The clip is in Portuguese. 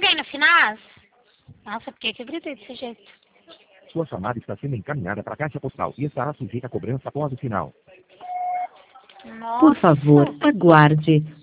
alguém no final? Nossa, por que eu gritei desse jeito? Sua chamada está sendo encaminhada para a caixa postal e estará sujeita a cobrança após o sinal. Nossa. Por favor, aguarde.